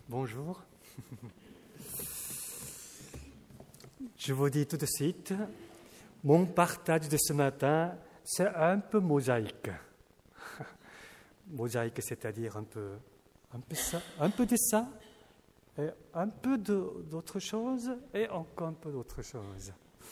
Bonjour. Je vous dis tout de suite, mon partage de ce matin, c'est un peu mosaïque. Mosaïque, c'est-à-dire un peu ça, un peu de ça, et un peu d'autre chose, et encore un peu d'autre chose.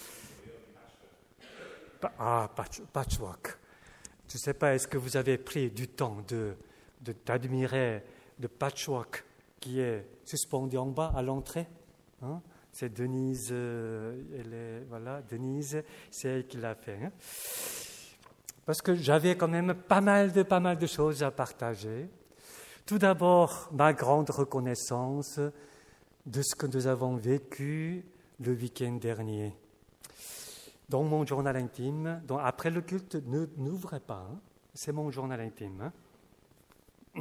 Patchwork. Je ne sais pas, est-ce que vous avez pris du temps d'admirer le patchwork qui est suspendu en bas à l'entrée, hein? C'est Denise, Denise, c'est elle qui l'a fait. Hein? Parce que j'avais quand même pas mal de choses à partager. Tout d'abord, ma grande reconnaissance de ce que nous avons vécu le week-end dernier. Dans mon journal intime, donc après le culte, n'ouvrez pas, hein? C'est mon journal intime. Hein?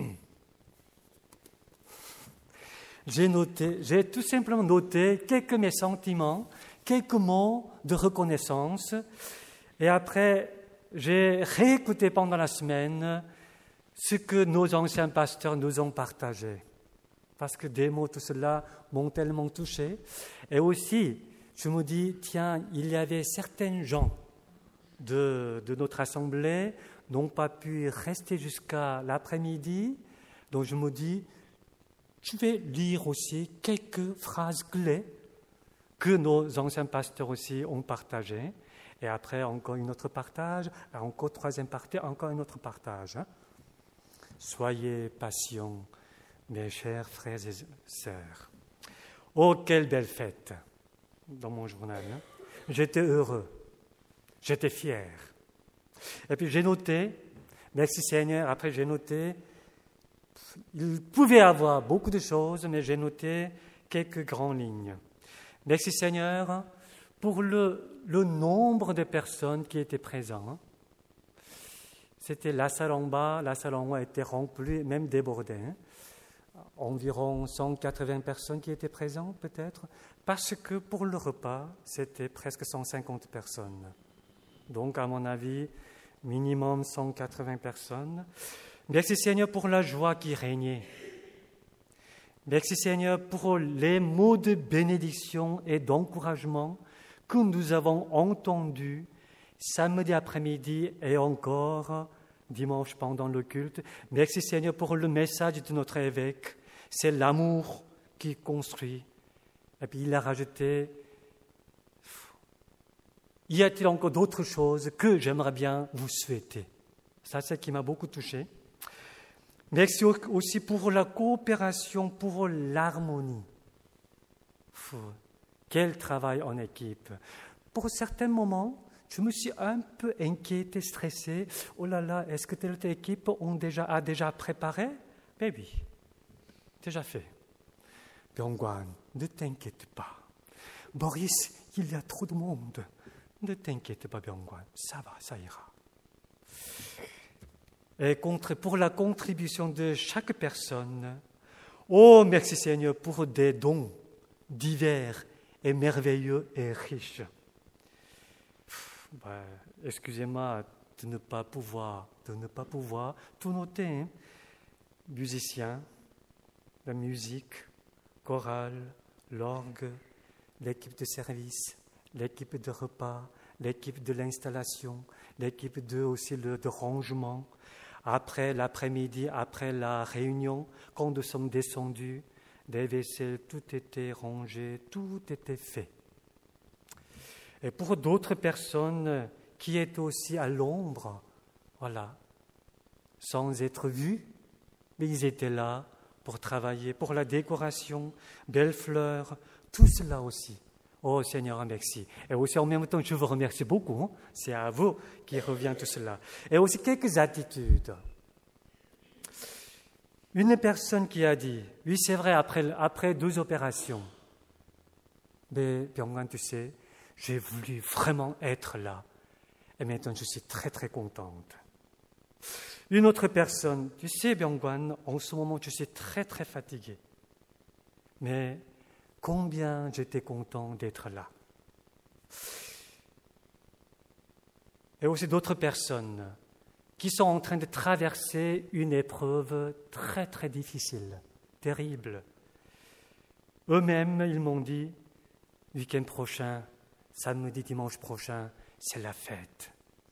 J'ai tout simplement noté quelques mes sentiments, quelques mots de reconnaissance. Et après, j'ai réécouté pendant la semaine ce que nos anciens pasteurs nous ont partagé. Parce que des mots, tout cela, m'ont tellement touché. Et aussi, je me dis, tiens, il y avait certains gens de notre assemblée n'ont pas pu rester jusqu'à l'après-midi. Donc je me dis, je vais lire aussi quelques phrases clés que nos anciens pasteurs aussi ont partagées. Et après, encore une autre partage, encore troisième partie, encore un autre partage. Hein. Soyez patients, mes chers frères et sœurs. Oh, quelle belle fête dans mon journal. Hein. J'étais heureux, j'étais fier. Et puis j'ai noté, merci Seigneur, après j'ai noté, il pouvait y avoir beaucoup de choses, mais j'ai noté quelques grandes lignes. Merci Seigneur pour le nombre de personnes qui étaient présentes. C'était la salle en bas, la salle en haut a été remplie, même débordée. Environ 180 personnes qui étaient présentes peut-être, parce que pour le repas, c'était presque 150 personnes. Donc à mon avis, minimum 180 personnes. Merci Seigneur pour la joie qui régnait. Merci Seigneur pour les mots de bénédiction et d'encouragement que nous avons entendus samedi après-midi et encore dimanche pendant le culte. Merci Seigneur pour le message de notre évêque. C'est l'amour qui construit. Et puis il a rajouté, y a-t-il encore d'autres choses que j'aimerais bien vous souhaiter? Ça, c'est ce qui m'a beaucoup touché. Merci aussi pour la coopération, pour l'harmonie. Quel travail en équipe. Pour certains moments, je me suis un peu inquiété, stressé. Oh là là, est-ce que telle équipe a déjà préparé? Ben oui, déjà fait. Byung-Hwan, ne t'inquiète pas. Boris, il y a trop de monde. Ne t'inquiète pas, Byung-Hwan, ça va, ça ira. Et pour la contribution de chaque personne, oh merci Seigneur pour des dons divers et merveilleux et riches. Excusez-moi de ne pas pouvoir tout noter. Hein. Musiciens, la musique, chorale, l'orgue, l'équipe de service, l'équipe de repas, l'équipe de l'installation, l'équipe de rangement. Après l'après-midi, après la réunion, quand nous sommes descendus, des vaisselles, tout était rangé, tout était fait. Et pour d'autres personnes qui étaient aussi à l'ombre, voilà, sans être vus, mais ils étaient là pour travailler, pour la décoration, belles fleurs, tout cela aussi. Oh Seigneur, merci. Et aussi en même temps, je vous remercie beaucoup. Hein. C'est à vous qui revient tout cela. Et aussi quelques attitudes. Une personne qui a dit, oui c'est vrai, après 2 opérations, mais Byung-Hwan, tu sais, j'ai voulu vraiment être là. Et maintenant, je suis très très contente. Une autre personne, tu sais Byung-Hwan, en ce moment, je suis très très fatiguée. Mais combien j'étais content d'être là. Et aussi d'autres personnes qui sont en train de traverser une épreuve très très difficile, terrible. Eux-mêmes, ils m'ont dit, week-end prochain, samedi, dimanche prochain, c'est la fête.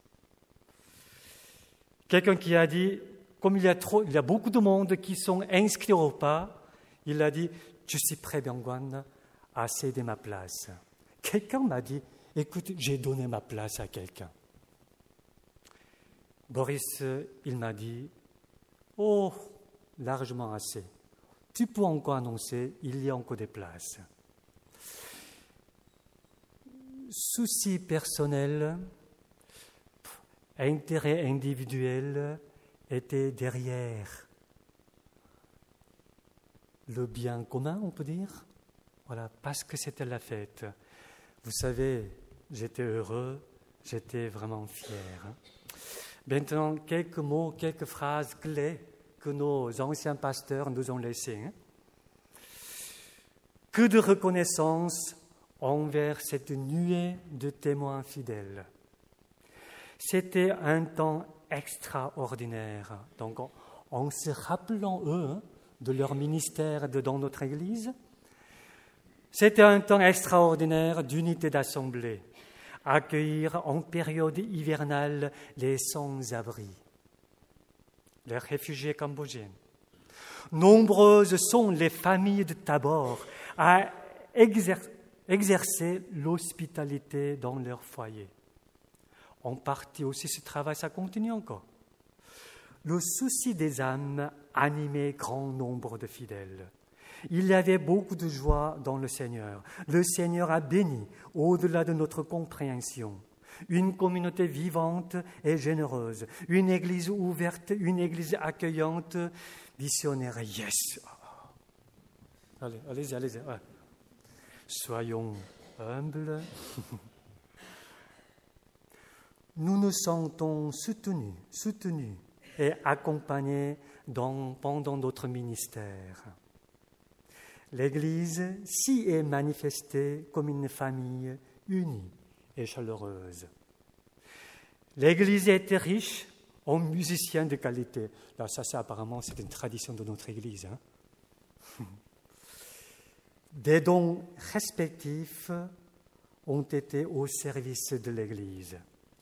Quelqu'un qui a dit, comme il y a beaucoup de monde qui sont inscrits au repas, il a dit, je suis prêt, Byung-wan, à céder ma place. Quelqu'un m'a dit, écoute, j'ai donné ma place à quelqu'un. Boris, il m'a dit, oh, largement assez. Tu peux encore annoncer, il y a encore des places. Souci personnel, intérêt individuel était derrière le bien commun, on peut dire. Voilà, parce que c'était la fête. Vous savez, j'étais heureux, j'étais vraiment fier. Maintenant, quelques mots, quelques phrases clés que nos anciens pasteurs nous ont laissées. Que de reconnaissance envers cette nuée de témoins fidèles. C'était un temps extraordinaire. Donc, en se rappelant, eux, de leur ministère dans notre Église, c'était un temps extraordinaire d'unité d'assemblée, accueillir en période hivernale les sans-abri, les réfugiés cambodgiens. Nombreuses sont les familles de Tabor à exercer l'hospitalité dans leur foyer. En partie aussi, ce travail, ça continue encore. Le souci des âmes animait grand nombre de fidèles. Il y avait beaucoup de joie dans le Seigneur. Le Seigneur a béni, au-delà de notre compréhension, une communauté vivante et généreuse, une église ouverte, une église accueillante, missionnaire. Yes! Allez-y. Ouais. Soyons humbles. Nous nous sentons soutenus et accompagnés pendant notre ministère. L'Église s'y est manifestée comme une famille unie et chaleureuse. L'Église était riche en musiciens de qualité. Là, ça apparemment, c'est une tradition de notre Église. Des dons respectifs ont été au service de l'Église.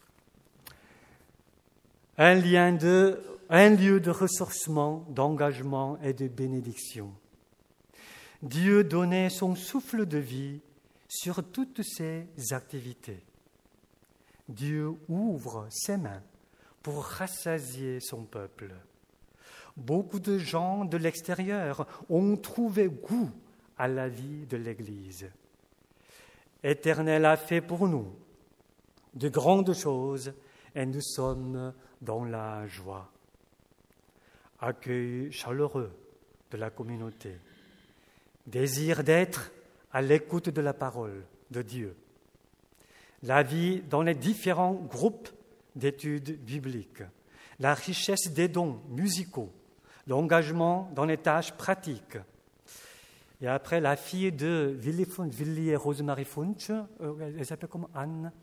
Un lieu de ressourcement, d'engagement et de bénédiction. Dieu donnait son souffle de vie sur toutes ces activités. Dieu ouvre ses mains pour rassasier son peuple. Beaucoup de gens de l'extérieur ont trouvé goût à la vie de l'Église. L'Éternel a fait pour nous de grandes choses et nous sommes dans la joie. Accueil chaleureux de la communauté. Désir d'être à l'écoute de la parole de Dieu. La vie dans les différents groupes d'études bibliques. La richesse des dons musicaux. L'engagement dans les tâches pratiques. Et après, la fille de Willy et Rosemary Funch, elle s'appelle comment? Anne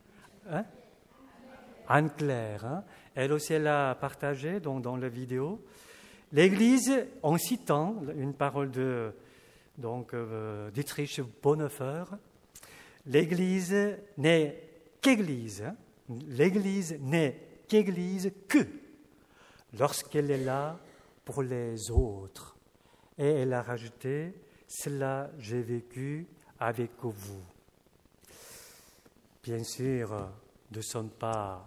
Anne-Claire. Elle aussi, elle a partagé dans la vidéo. L'Église, en citant une parole de Dietrich Bonhoeffer, l'Église n'est qu'Église. L'Église n'est qu'Église que lorsqu'elle est là pour les autres. Et elle a rajouté, cela j'ai vécu avec vous. Bien sûr, nous ne sommes pas,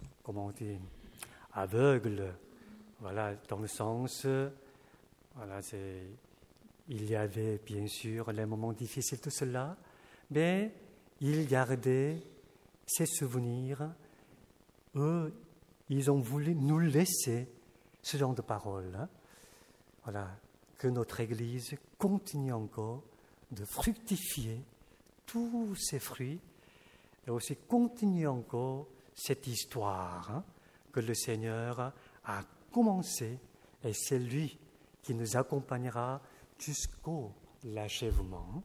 aveugles, voilà, dans le sens, voilà, il y avait bien sûr les moments difficiles, tout cela, mais ils gardaient ces souvenirs. Eux, ils ont voulu nous laisser ce genre de paroles. Voilà, que notre Église continue encore de fructifier tous ces fruits et aussi continue encore cette histoire que le Seigneur a commencée et c'est lui qui nous accompagnera jusqu'au l'achèvement.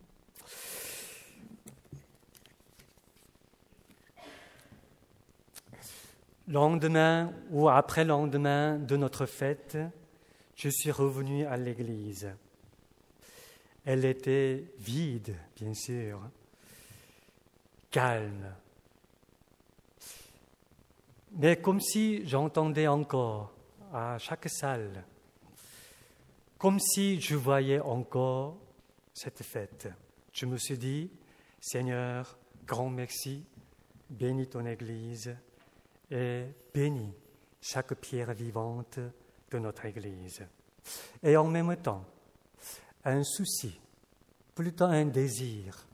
Lendemain ou après-lendemain de notre fête, je suis revenu à l'église. Elle était vide, bien sûr, calme. Mais comme si j'entendais encore à chaque salle, comme si je voyais encore cette fête. Je me suis dit, Seigneur, grand merci, bénis ton Église et bénis chaque pierre vivante de notre Église. Et en même temps, un souci, plutôt un désir,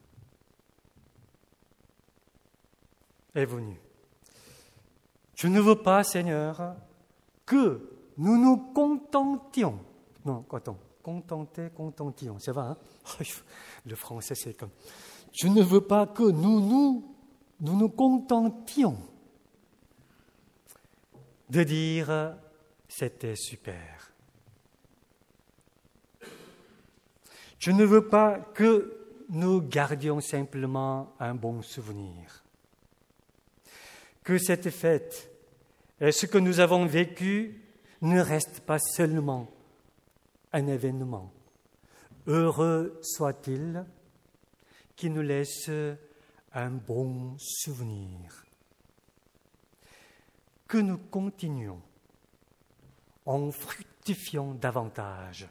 est venu. Je ne veux pas, Seigneur, que nous nous contentions. Non, contentions, ça va, hein? Le français, c'est comme... Je ne veux pas que nous nous contentions de dire « c'était super ». Je ne veux pas que nous gardions simplement un bon souvenir. Que cette fête et ce que nous avons vécu ne reste pas seulement un événement. Heureux soit-il qui nous laisse un bon souvenir. Que nous continuions en fructifiant davantage.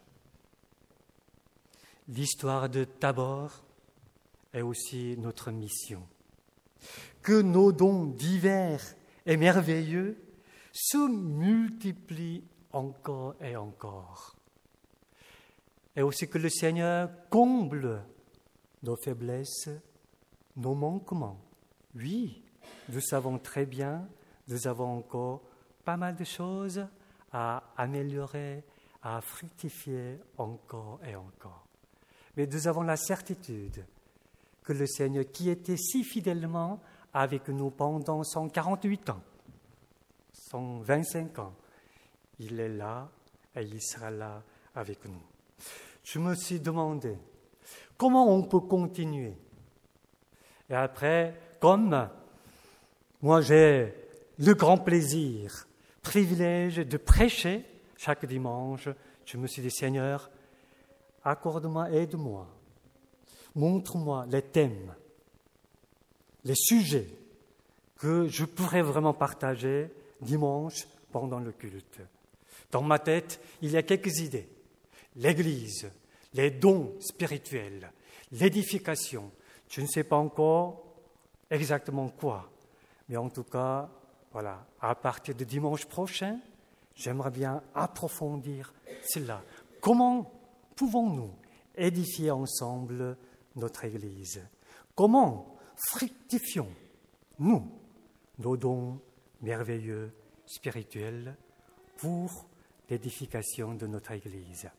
L'histoire de Tabor est aussi notre mission. Que nos dons divers et merveilleux se multiplient encore et encore. Et aussi que le Seigneur comble nos faiblesses, nos manquements. Oui, nous savons très bien, nous avons encore pas mal de choses à améliorer, à fructifier encore et encore. Mais nous avons la certitude que le Seigneur, qui était si fidèlement avec nous pendant 148 ans, 125 ans, il est là et il sera là avec nous. Je me suis demandé comment on peut continuer. Et après, comme moi j'ai le grand plaisir, privilège de prêcher chaque dimanche, je me suis dit, Seigneur, accorde-moi, aide-moi, montre-moi les thèmes, les sujets que je pourrais vraiment partager dimanche pendant le culte. Dans ma tête, il y a quelques idées. L'Église, les dons spirituels, l'édification. Je ne sais pas encore exactement quoi, mais en tout cas, voilà, à partir de dimanche prochain, j'aimerais bien approfondir cela. Comment pouvons-nous édifier ensemble notre Église? Comment fructifions-nous nos dons merveilleux, spirituels, pour l'édification de notre Église?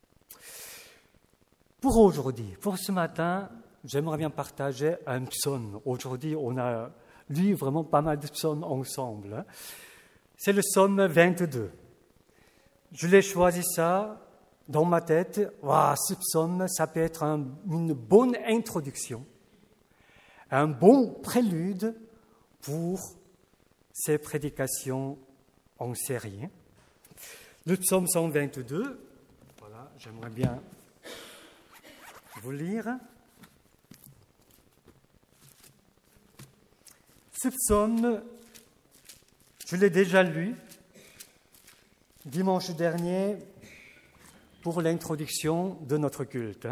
Pour aujourd'hui, pour ce matin, j'aimerais bien partager un psaume. Aujourd'hui, on a lu vraiment pas mal de psaumes ensemble. C'est le psaume 22. Je l'ai choisi ça dans ma tête. Wow, ce psaume, ça peut être une bonne introduction, un bon prélude pour ces prédications en série. Le psaume 122, voilà, j'aimerais bien vous lire. Ce psaume, je l'ai déjà lu dimanche dernier pour l'introduction de notre culte.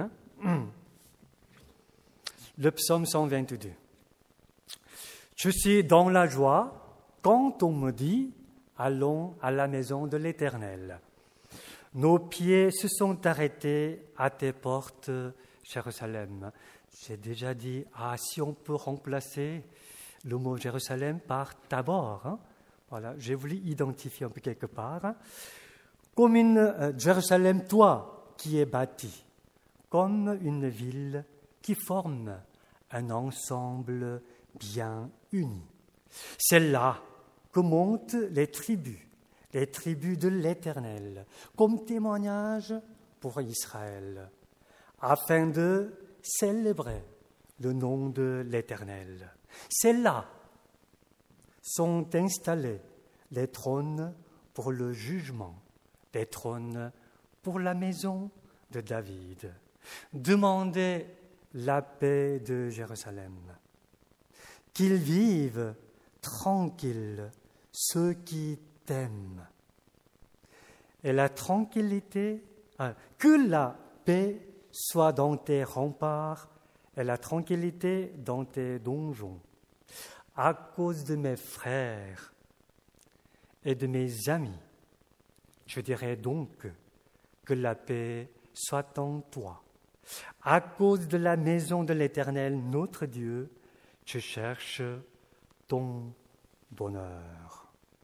Le psaume 122. Je suis dans la joie quand on me dit « Allons à la maison de l'Éternel ». Nos pieds se sont arrêtés à tes portes, Jérusalem. J'ai déjà dit, si on peut remplacer le mot Jérusalem par Tabor. Voilà, j'ai voulu identifier un peu quelque part. Comme une Jérusalem, toi qui es bâtie, comme une ville qui forme un ensemble bien uni. C'est là que montent les tribus de l'Éternel, comme témoignage pour Israël, afin de célébrer le nom de l'Éternel. C'est là sont installés les trônes pour le jugement, les trônes pour la maison de David. Demandez la paix de Jérusalem. Qu'ils vivent tranquilles ceux qui t'aiment. Et la tranquillité, que la paix soit dans tes remparts et la tranquillité dans tes donjons. À cause de mes frères et de mes amis, je dirais donc que la paix soit en toi. À cause de la maison de l'Éternel, notre Dieu, je cherche ton bonheur.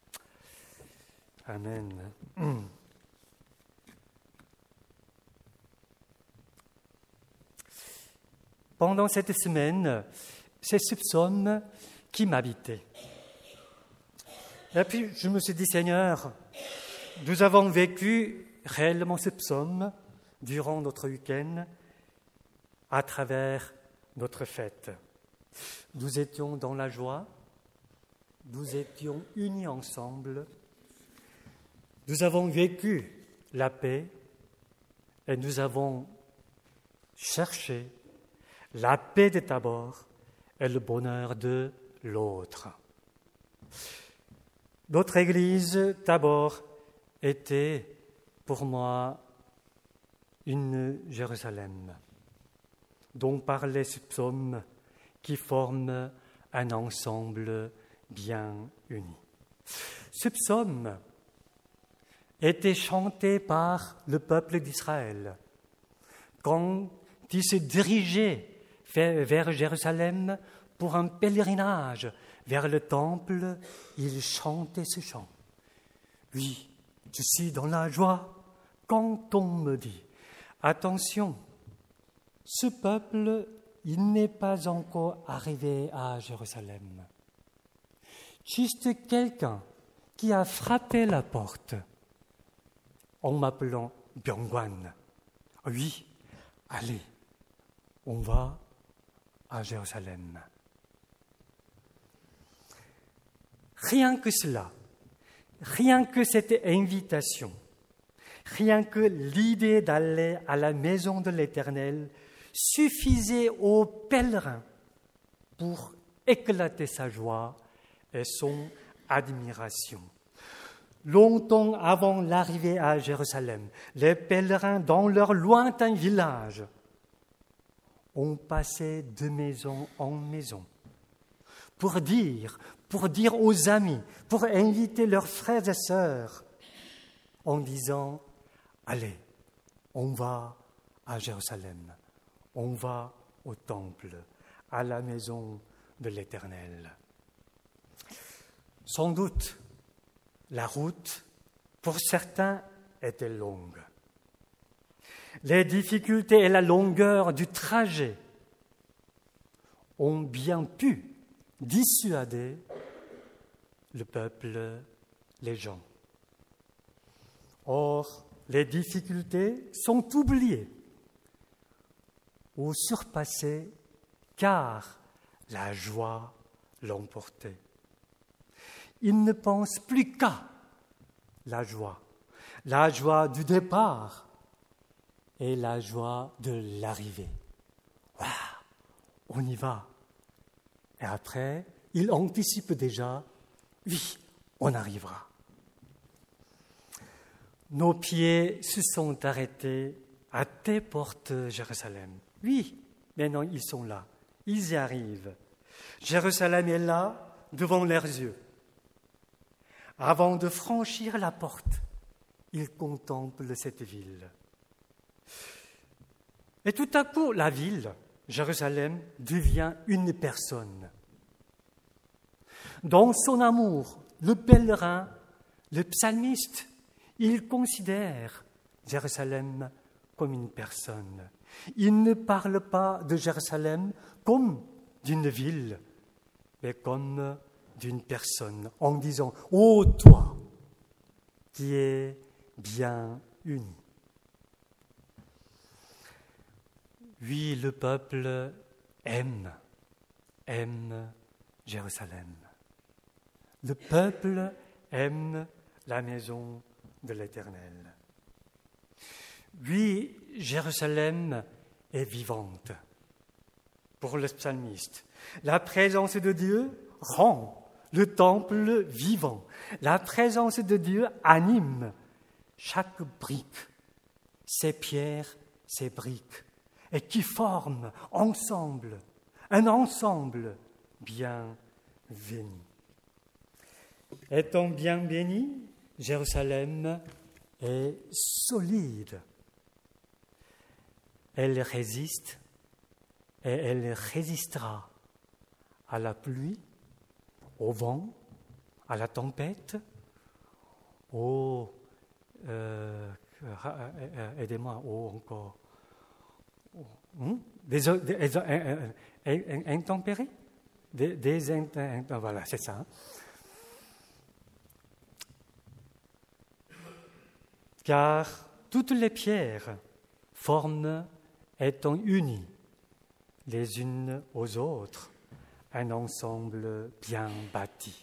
Amen. Pendant cette semaine, c'est ce psaume qui m'habitait. Et puis je me suis dit, Seigneur, nous avons vécu réellement ce psaume durant notre week-end à travers notre fête. Nous étions dans la joie, nous étions unis ensemble, nous avons vécu la paix et nous avons cherché la paix de Tabor et le bonheur de l'autre. Notre église, Tabor, était pour moi une Jérusalem dont parlait ce psaume qui forme un ensemble bien uni. Ce psaume était chanté par le peuple d'Israël quand il se dirigeait vers Jérusalem pour un pèlerinage vers le temple. Il chantait ce chant. Oui, je suis dans la joie quand on me dit « Attention, ce peuple, il n'est pas encore arrivé à Jérusalem. Juste quelqu'un qui a frappé la porte en m'appelant Byongwan. Oui, allez, on va à Jérusalem. » Rien que cela, rien que cette invitation, rien que l'idée d'aller à la maison de l'Éternel suffisait au pèlerin pour éclater sa joie et son admiration. Longtemps avant l'arrivée à Jérusalem, les pèlerins dans leur lointain village ont passé de maison en maison pour dire aux amis, pour inviter leurs frères et sœurs en disant « Allez, on va à Jérusalem, on va au temple, à la maison de l'Éternel. » Sans doute, la route, pour certains, était longue. Les difficultés et la longueur du trajet ont bien pu dissuader le peuple, les gens. Or, les difficultés sont oubliées ou surpassées car la joie l'emportait. Ils ne pensent plus qu'à la joie du départ et la joie de l'arrivée. Waouh, on y va. Et après, ils anticipent déjà, oui, on arrivera. Nos pieds se sont arrêtés à tes portes, Jérusalem. Oui, maintenant ils sont là, ils y arrivent. Jérusalem est là, devant leurs yeux. Avant de franchir la porte, ils contemplent cette ville. Et tout à coup, la ville, Jérusalem, devient une personne. Dans son amour, le pèlerin, le psalmiste, il considère Jérusalem comme une personne. Il ne parle pas de Jérusalem comme d'une ville, mais comme d'une personne, en disant « Ô toi, qui es bien uni ». Oui, le peuple aime Jérusalem. Le peuple aime la maison de l'Éternel. Oui, Jérusalem est vivante. Pour le psalmiste, la présence de Dieu rend le temple vivant. La présence de Dieu anime chaque brique, ces pierres, ces briques, et qui forment ensemble, un ensemble bien béni. Étant bien béni, Jérusalem est solide. Elle résiste et elle résistera à la pluie, au vent, à la tempête, aidez-moi, encore, des intempéries, voilà, c'est ça. Car toutes les pierres forment, étant unies les unes aux autres, un ensemble bien bâti.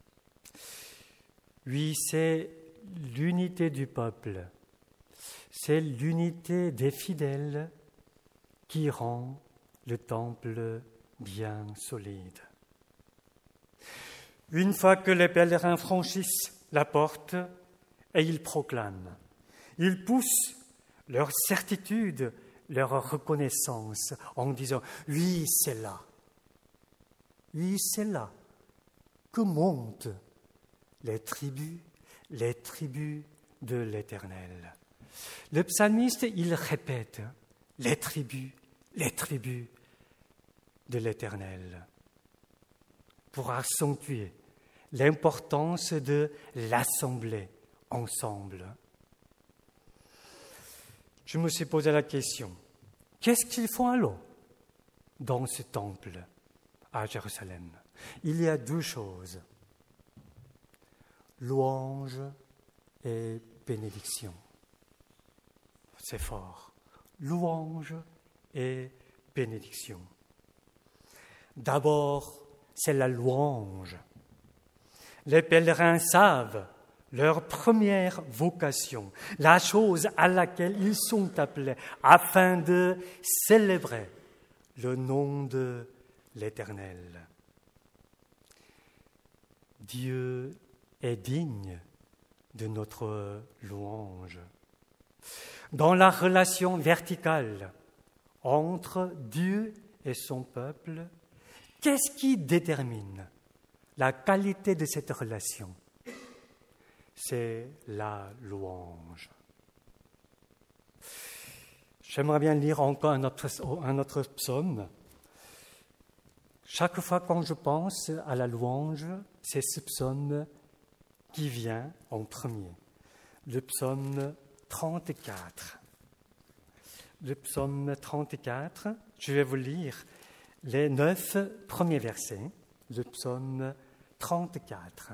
Oui, c'est l'unité du peuple, c'est l'unité des fidèles qui rend le temple bien solide. Une fois que les pèlerins franchissent la porte, et ils proclament, ils poussent leur certitude, leur reconnaissance en disant « Oui, c'est là. Oui, c'est là que montent les tribus de l'Éternel. » Le psalmiste, il répète « les tribus de l'Éternel » pour accentuer l'importance de l'assemblée ensemble. Je me suis posé la question, qu'est-ce qu'ils font alors dans ce temple à Jérusalem? Il y a deux choses, louange et bénédiction. C'est fort, louange et bénédiction. D'abord, c'est la louange. Les pèlerins savent leur première vocation, la chose à laquelle ils sont appelés afin de célébrer le nom de l'Éternel. Dieu est digne de notre louange. Dans la relation verticale entre Dieu et son peuple, qu'est-ce qui détermine la qualité de cette relation? C'est la louange. J'aimerais bien lire encore un autre psaume. Chaque fois quand je pense à la louange, c'est ce psaume qui vient en premier. Le psaume 34. Le psaume 34, je vais vous lire les 9 premiers versets. Le psaume 34.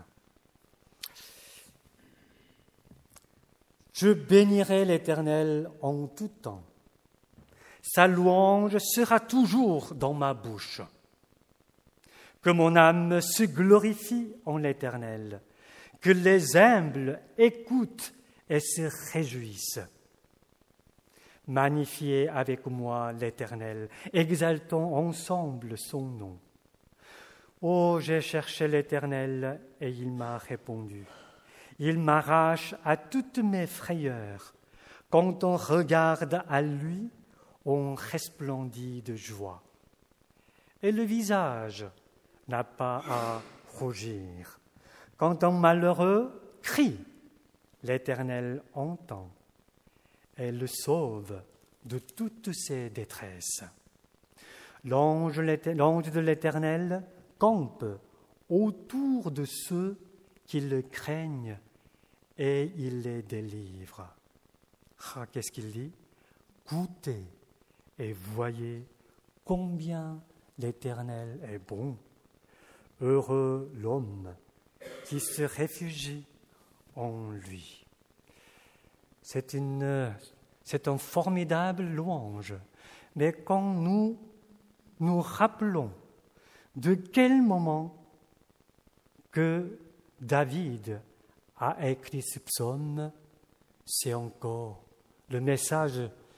Je bénirai l'Éternel en tout temps. Sa louange sera toujours dans ma bouche. Que mon âme se glorifie en l'Éternel. Que les humbles écoutent et se réjouissent. Magnifiez avec moi l'Éternel. Exaltons ensemble son nom. Oh, j'ai cherché l'Éternel et il m'a répondu. Il m'arrache à toutes mes frayeurs. Quand on regarde à lui, on resplendit de joie. Et le visage n'a pas à rougir. Quand un malheureux crie, l'Éternel entend et le sauve de toutes ses détresses. L'ange de l'Éternel campe autour de ceux qui le craignent et il les délivre. Ah, qu'est-ce qu'il dit? Goûtez et voyez combien l'Éternel est bon. Heureux l'homme qui se réfugie en lui. C'est un formidable louange. Mais quand nous nous rappelons de quel moment que David a écrit ce psaume, c'est encore le message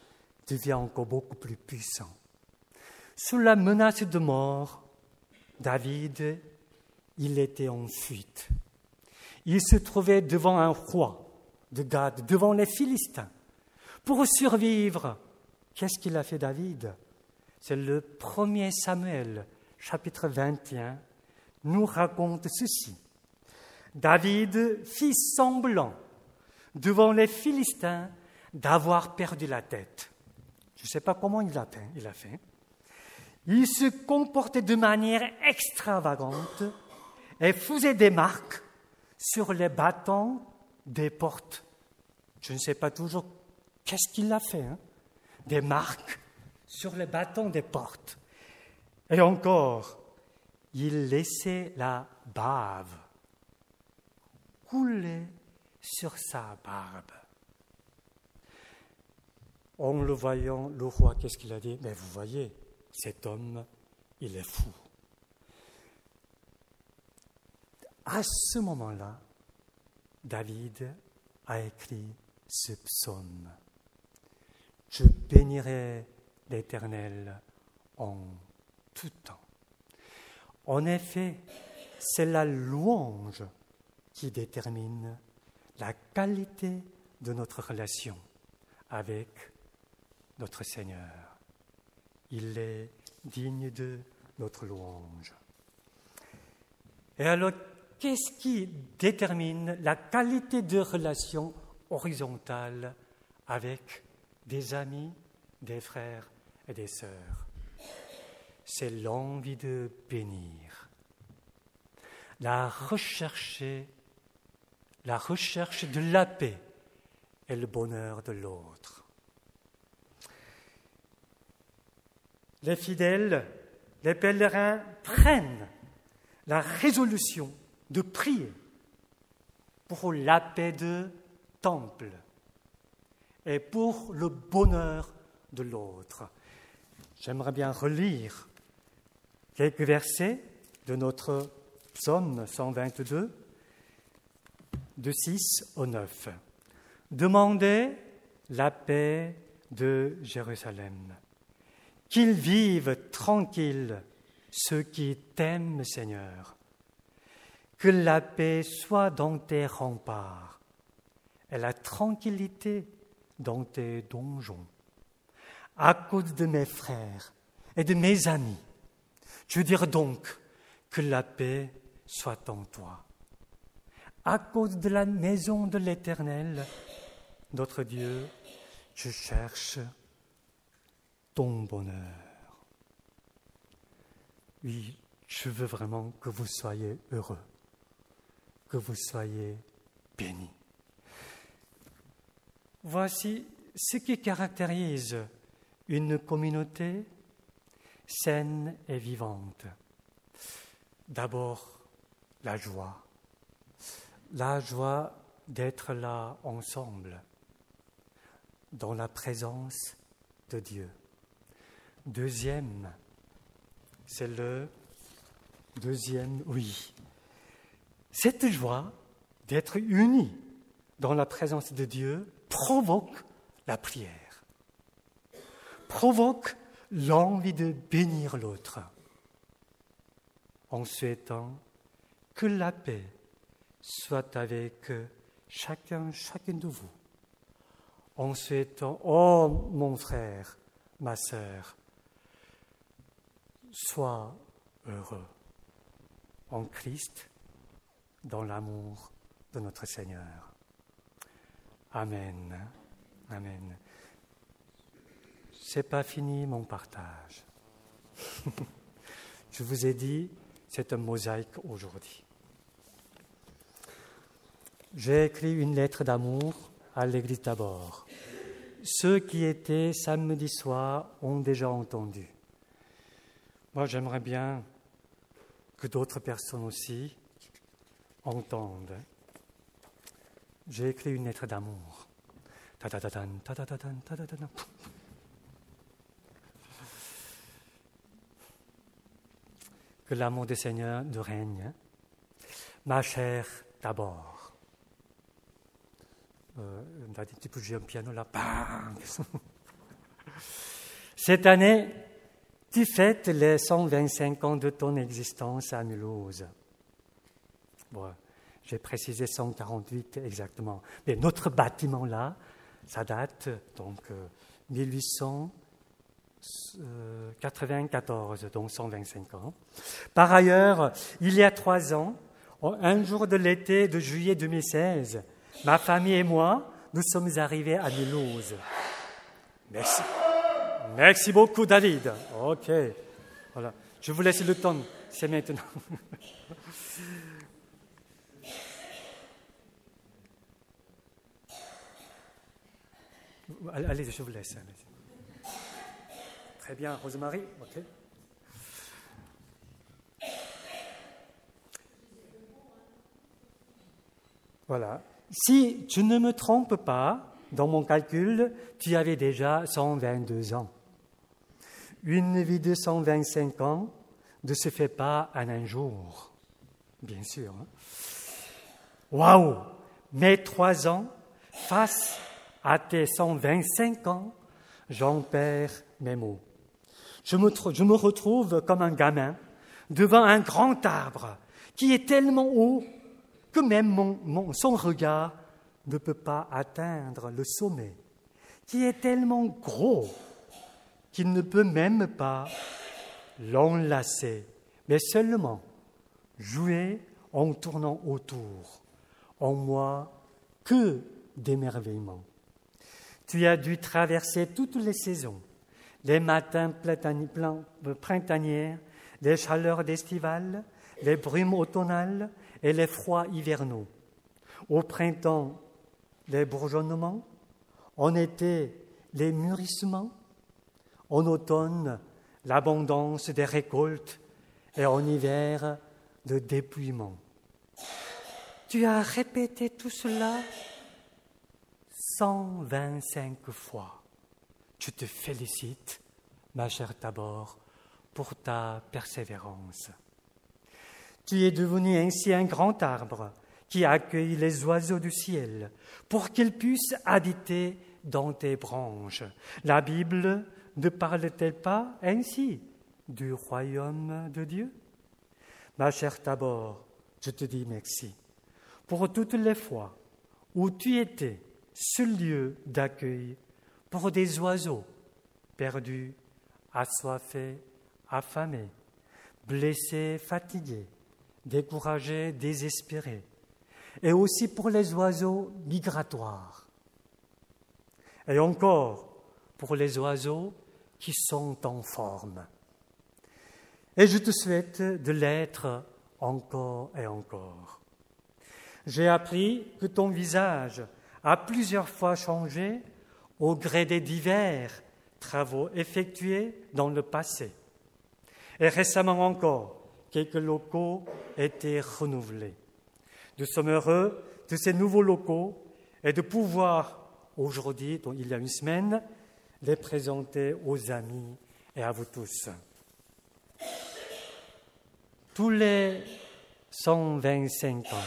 devient encore beaucoup plus puissant. Sous la menace de mort, David, il était en fuite. Il se trouvait devant un roi de Gad, devant les Philistins. Pour survivre, qu'est-ce qu'il a fait David? C'est le 1er Samuel, chapitre 21, nous raconte ceci. David fit semblant, devant les Philistins, d'avoir perdu la tête. Je ne sais pas comment il a fait. Il se comportait de manière extravagante et faisait des marques sur les battants des portes. Je ne sais pas toujours qu'est-ce qu'il a fait. Des marques sur les battants des portes. Et encore, il laissait la bave couler sur sa barbe. En le voyant, le roi, qu'est-ce qu'il a dit? Mais vous voyez, cet homme, il est fou. À ce moment-là, David a écrit ce psaume. Je bénirai l'Éternel en tout temps. En effet, c'est la louange qui détermine la qualité de notre relation avec notre Seigneur. Il est digne de notre louange. Et alors, qu'est-ce qui détermine la qualité de relation horizontale avec des amis, des frères et des sœurs? C'est l'envie de bénir, la recherche de la paix et le bonheur de l'autre. Les fidèles, les pèlerins prennent la résolution de prier pour la paix du temple et pour le bonheur de l'autre. J'aimerais bien relire quelques versets de notre psaume 122, de 6 au 9. Demandez la paix de Jérusalem. Qu'ils vivent tranquilles ceux qui t'aiment, Seigneur. Que la paix soit dans tes remparts et la tranquillité dans tes donjons. À cause de mes frères et de mes amis, je veux dire donc que la paix soit en toi. À cause de la maison de l'Éternel, notre Dieu, je cherche ton bonheur. Oui, je veux vraiment que vous soyez heureux, que vous soyez bénis. Voici ce qui caractérise une communauté saine et vivante. D'abord, la joie d'être là ensemble, dans la présence de Dieu. Deuxième, c'est le deuxième oui. Cette joie d'être unis dans la présence de Dieu provoque la prière, provoque l'envie de bénir l'autre, en souhaitant que la paix soit avec chacune de vous, en souhaitant, oh mon frère, ma sœur, sois heureux en Christ, dans l'amour de notre Seigneur. Amen. Amen. C'est pas fini mon partage. Je vous ai dit, c'est un mosaïque aujourd'hui. J'ai écrit une lettre d'amour à l'église d'Abord. Ceux qui étaient samedi soir ont déjà entendu. Moi, j'aimerais bien que d'autres personnes aussi entendent. J'ai écrit une lettre d'amour. Que l'amour du Seigneur nous règne. Ma chère d'abord. On a dit, tu peux jouer un piano là. Bang. Cette année, tu fêtes les 125 ans de ton existence à Mulhouse. Bon, j'ai précisé 148 exactement. Mais notre bâtiment là, ça date donc 1894, donc 125 ans. Par ailleurs, il y a 3 ans, un jour de l'été de juillet 2016, ma famille et moi, nous sommes arrivés à Mulhouse. Merci. Merci beaucoup, David. OK. Voilà. Je vous laisse le temps. C'est maintenant. Allez, je vous laisse. Très bien, Rosemarie. OK. Voilà. Si tu ne me trompes pas, dans mon calcul, tu avais déjà 122 ans. Une vie de 125 ans ne se fait pas en un jour, bien sûr. Waouh! Mais 3 ans, face à tes 125 ans, j'en perds mes mots. Je me retrouve comme un gamin devant un grand arbre qui est tellement haut que même son regard ne peut pas atteindre le sommet, qui est tellement gros qu'il ne peut même pas l'enlacer, mais seulement jouer en tournant autour. En moi, que d'émerveillement. Tu as dû traverser toutes les saisons, les matins printaniers, les chaleurs estivales, les brumes automnales et les froids hivernaux. Au printemps, les bourgeonnements, en été, les mûrissements, en automne, l'abondance des récoltes et en hiver, le dépouillement. Tu as répété tout cela 125 fois. Je te félicite, ma chère Tabor, pour ta persévérance. Tu es devenu ainsi un grand arbre qui accueille les oiseaux du ciel pour qu'ils puissent habiter dans tes branches. La Bible ne parle-t-elle pas ainsi du royaume de Dieu? Ma chère Tabor, je te dis merci pour toutes les fois où tu étais ce lieu d'accueil pour des oiseaux perdus, assoiffés, affamés, blessés, fatigués, découragés, désespérés, et aussi pour les oiseaux migratoires, et encore pour les oiseaux qui sont en forme. Et je te souhaite de l'être encore et encore. J'ai appris que ton visage a plusieurs fois changé au gré des divers travaux effectués dans le passé. Et récemment encore, quelques locaux étaient renouvelés. Nous sommes heureux de ces nouveaux locaux et de pouvoir aujourd'hui, donc il y a une semaine, les présenter aux amis et à vous tous. Tous les 125 ans,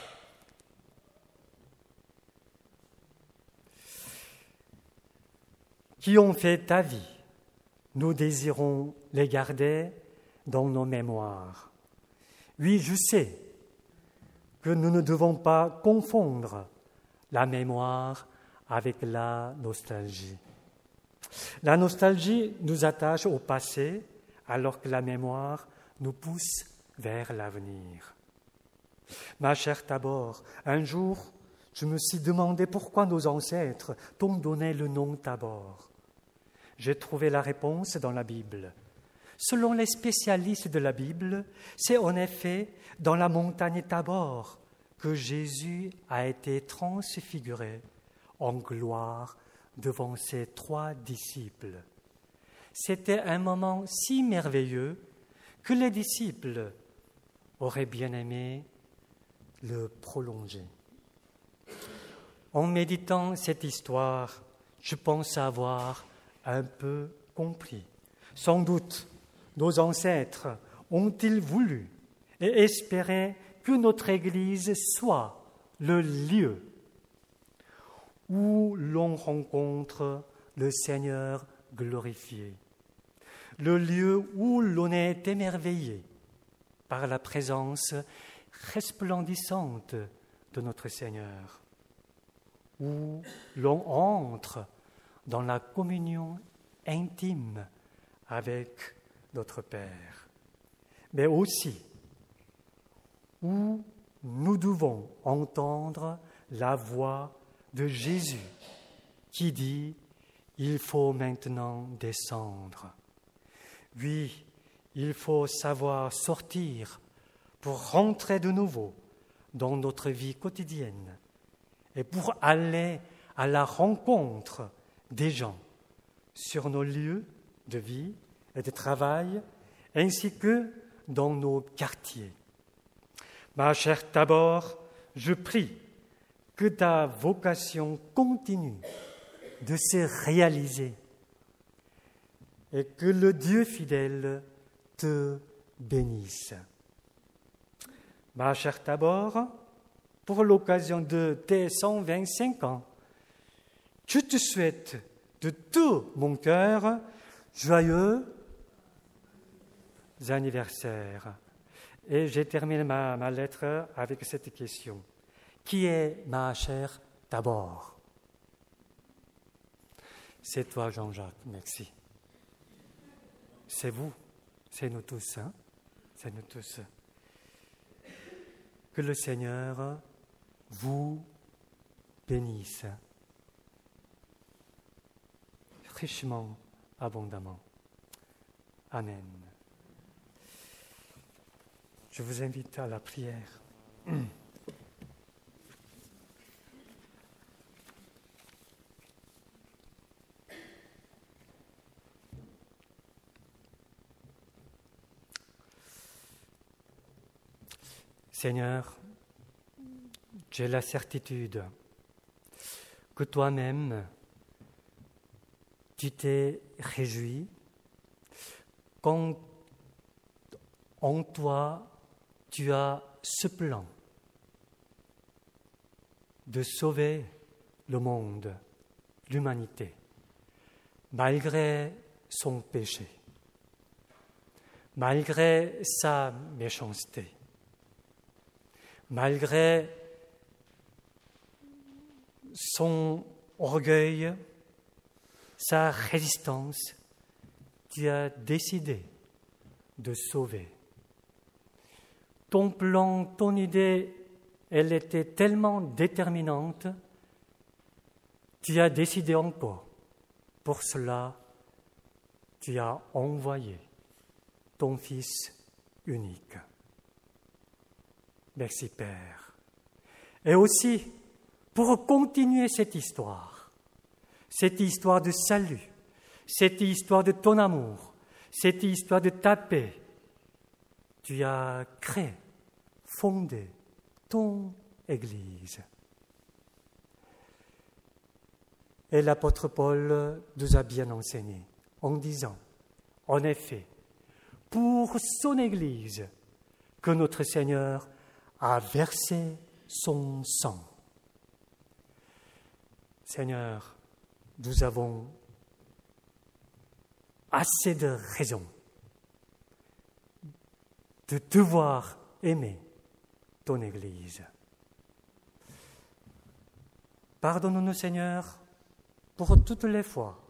qui ont fait ta vie, nous désirons les garder dans nos mémoires. Oui, je sais que nous ne devons pas confondre la mémoire avec la nostalgie. La nostalgie nous attache au passé, alors que la mémoire nous pousse vers l'avenir. Ma chère Tabor, un jour, je me suis demandé pourquoi nos ancêtres t'ont donné le nom Tabor. J'ai trouvé la réponse dans la Bible. Selon les spécialistes de la Bible, c'est en effet dans la montagne Tabor que Jésus a été transfiguré en gloire devant ses 3 disciples. C'était un moment si merveilleux que les disciples auraient bien aimé le prolonger. En méditant cette histoire, je pense avoir un peu compris. Sans doute, nos ancêtres ont-ils voulu et espéré que notre Église soit le lieu où l'on rencontre le Seigneur glorifié, le lieu où l'on est émerveillé par la présence resplendissante de notre Seigneur, où l'on entre dans la communion intime avec notre Père, mais aussi où nous devons entendre la voix de Jésus qui dit « Il faut maintenant descendre ». Oui, il faut savoir sortir pour rentrer de nouveau dans notre vie quotidienne et pour aller à la rencontre des gens sur nos lieux de vie et de travail, ainsi que dans nos quartiers. Ma chère Tabor, je prie que ta vocation continue de se réaliser et que le Dieu fidèle te bénisse. Ma chère Tabor, pour l'occasion de tes 125 ans, je te souhaite de tout mon cœur joyeux anniversaire. Et j'ai terminé ma lettre avec cette question. Qui est ma chère Tabor? C'est toi, Jean-Jacques, merci. C'est vous, c'est nous tous, hein? C'est nous tous. Que le Seigneur vous bénisse richement, abondamment. Amen. Je vous invite à la prière. Seigneur, j'ai la certitude que toi-même, tu t'es réjoui quand en toi tu as ce plan de sauver le monde, l'humanité, malgré son péché, malgré sa méchanceté, malgré son orgueil, sa résistance, tu as décidé de sauver. Ton plan, ton idée, elle était tellement déterminante, tu as décidé encore. Pour cela, tu as envoyé ton Fils unique. Merci Père. Et aussi, pour continuer cette histoire de salut, cette histoire de ton amour, cette histoire de ta paix, tu as créé, fondé ton Église. Et l'apôtre Paul nous a bien enseigné en disant, en effet, pour son Église, que notre Seigneur a versé son sang. Seigneur, nous avons assez de raisons de devoir aimer ton Église. Pardonne-nous, Seigneur, pour toutes les fois,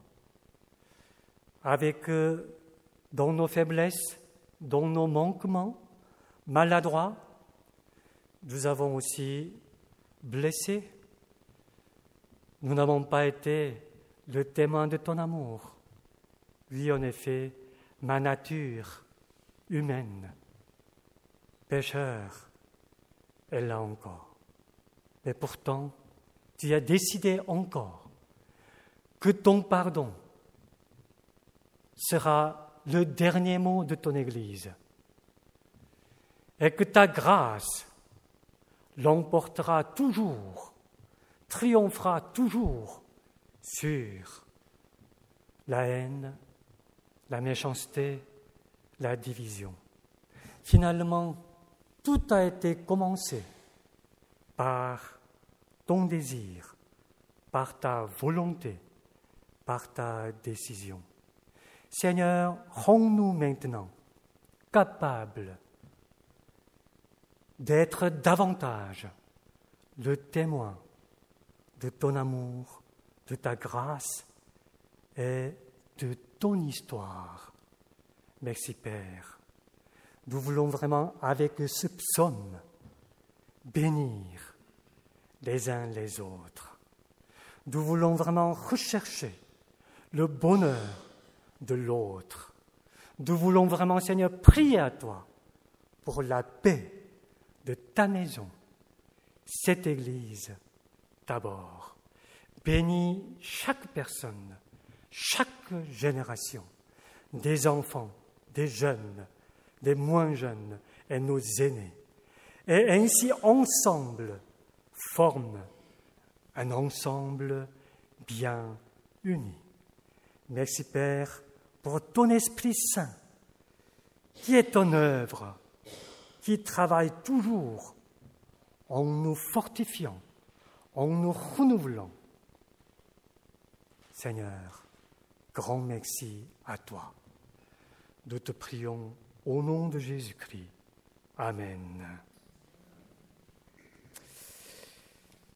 avec dans nos faiblesses, dans nos manquements, maladroits, nous avons aussi blessé. Nous n'avons pas été le témoin de ton amour. Oui, en effet, ma nature humaine, pécheur, est là encore. Mais pourtant, tu as décidé encore que ton pardon sera le dernier mot de ton Église et que ta grâce l'emportera toujours, triomphera toujours sur la haine, la méchanceté, la division. Finalement, tout a été commencé par ton désir, par ta volonté, par ta décision. Seigneur, rends-nous maintenant capables d'être davantage le témoin de ton amour, de ta grâce et de ton histoire. Merci Père. Nous voulons vraiment, avec ce psaume, bénir les uns les autres. Nous voulons vraiment rechercher le bonheur de l'autre. Nous voulons vraiment, Seigneur, prier à toi pour la paix de ta maison, cette Église d'abord. Bénis chaque personne, chaque génération, des enfants, des jeunes, des moins jeunes et nos aînés. Et ainsi, ensemble, forme un ensemble bien uni. Merci Père pour ton Esprit Saint qui est en œuvre, qui travaille toujours en nous fortifiant, en nous renouvelant. Seigneur, grand merci à toi. Nous te prions au nom de Jésus-Christ. Amen.